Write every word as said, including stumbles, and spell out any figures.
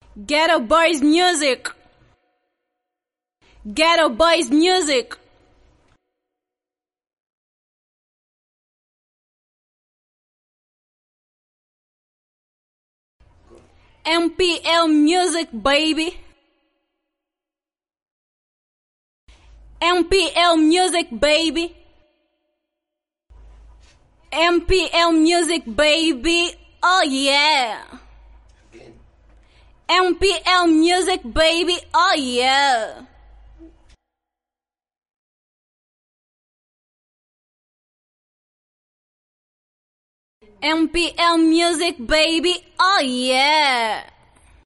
Ghetto Boys Music. Ghetto Boys Music. M P L Music, baby. M P L Music, baby. M P L Music, baby. Oh yeah. M P L Music, baby. Oh yeah. M P L Music, baby. Oh yeah.